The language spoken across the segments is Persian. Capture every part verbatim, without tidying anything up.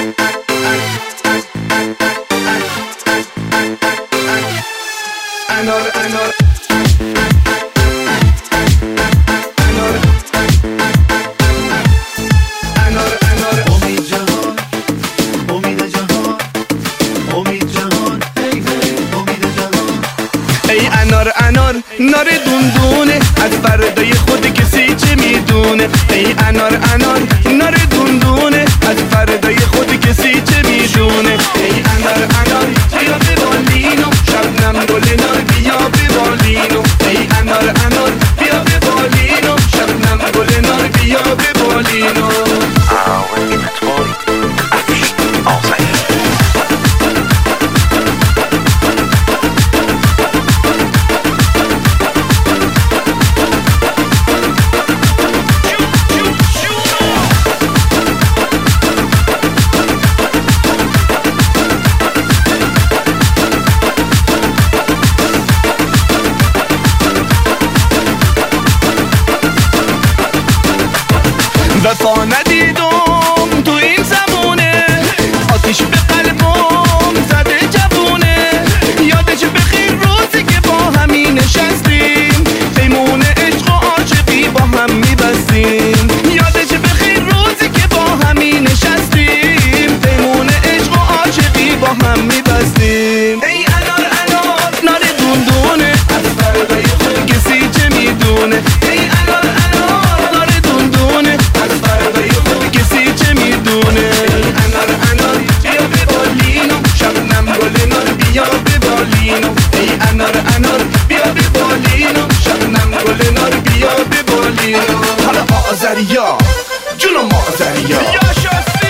انار انار انار انار امید جهان، امید جهان، امید جهان، ای ای امید جهان. ای انار انار نار دوندونه، از فردای خود کسی چه میدونه. ای انار انار نار دوندونه، از فردای خود کسی چه میدونه. ای انار انار بیا به بالینو، شبنم گل نار بیا به بالینو. ای انار انار بیا به بالینو، شبنم گل نار بیا به بالینو. وفا ندیدم تو این زمونه، آتیش به قلبم زده جوونه. یادش بخیر روزی که با همی نشستیم، پیمون عشق و عاشقی با هم میبستیم. یادش بخیر روزی که با همی نشستیم، پیمون عشق و عاشقی با هم میبستیم. ای انار انار نار دوندونه، از فردای خود کسی چه میدونه. ای انار انار نار دوندونه، از فردای خود کسی چه میدونه. ای انار انار بیا به بالینو، شبنم گل نار بیا به بالینو. ای انار انار بیا به بالینو، شبنم گل نار بیا به بالینو. حالا آذریا جونو مازریا یا شاستی.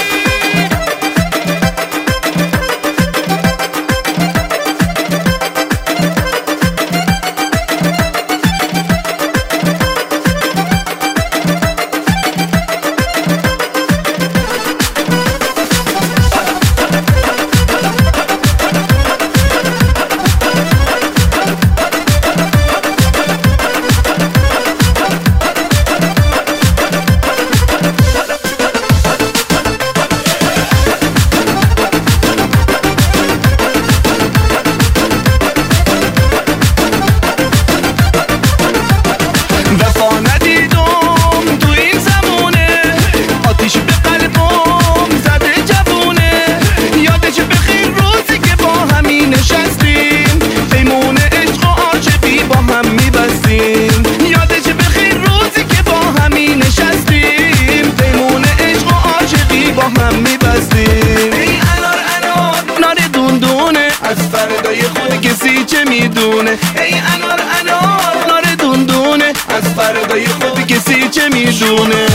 وفا ندیدم تو این زمونه، آتیش به قلبم زده جوونه. یادش بخیر روزی که با همی نشستیم، پیمون عشق و عاشقی با هم میبستیم. یادش بخیر روزی که با همی نشستیم، پیمون عشق و عاشقی با هم میبستیم. ای انار انار نار دوندونه، از فردای خود کسی چه میدونه. ای انار انار نار دوندونه، از فردای خود کسی چه میدونه.